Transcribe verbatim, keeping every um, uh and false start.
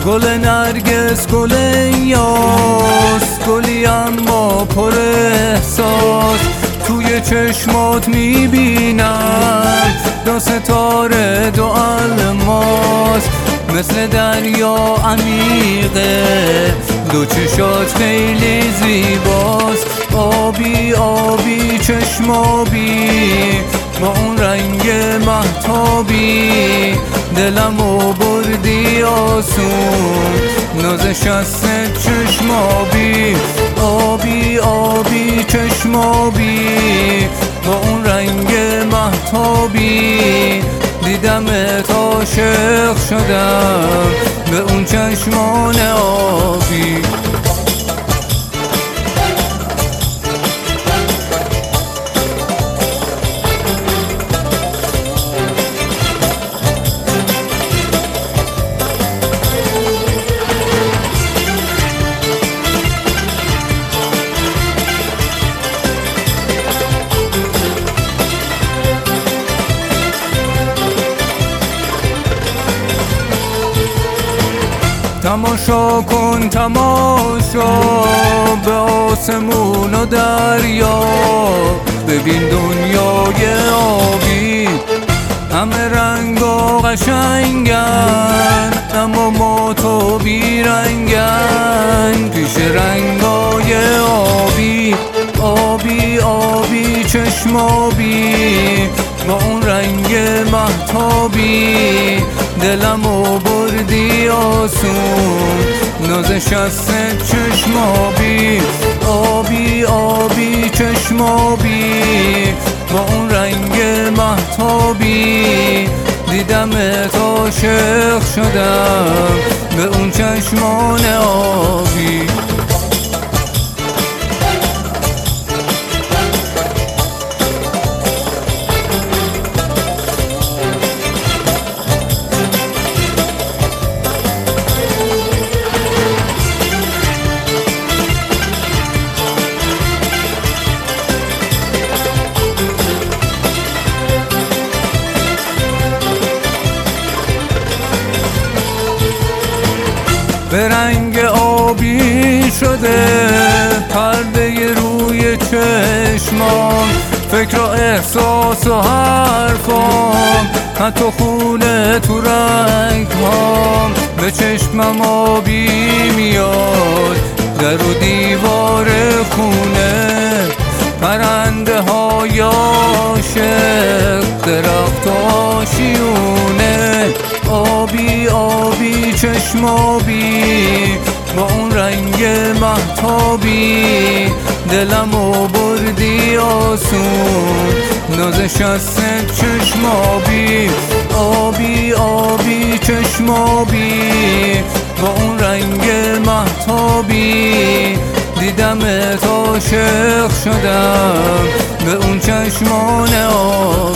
گل نرگس گل یاس، گلی اما پر احساس. توی چشمات میبینم دو ستاره دو الماس، مثل دریا عمیقه دو چشات خیلی زیباست. آبی آبی چشم آبی با اون رنگ مهتابی، دلمو بردی آسون نازش از چشم آبی. آبی آبی چشم آبی با اون رنگ مهتابی، دیدمت عاشق شدم به اون چشمان آبی. تماشا کن تماشا به آسمون و دریا، ببین دنیای آبی همه رنگا قشنگن، اما ما تو بیرنگن پیش رنگای آبی. آبی آبی چشم آبی با اون رنگ مهتابی، دلمو بردی آسون نازش از چشم آبی. آبی آبی چشم آبی با اون رنگ مهتابی، دیدمت عاشق شدم به اون چشمان آبی. به رنگ آبی شده پرده روی چشمام، فکر و احساس و حرفام، حتی خونه تو رنگ هام. به چشمم آبی میاد در و دیوار خونه، پرنده های عاشق درخت آشیونه. آبی آبی چشم آبی با اون رنگ مهتابی، دلمو بردی آسون نازش از چشم آبی. آبی آبی چشم آبی با اون رنگ مهتابی، دیدمت عاشق شدم به اون چشمان آبی.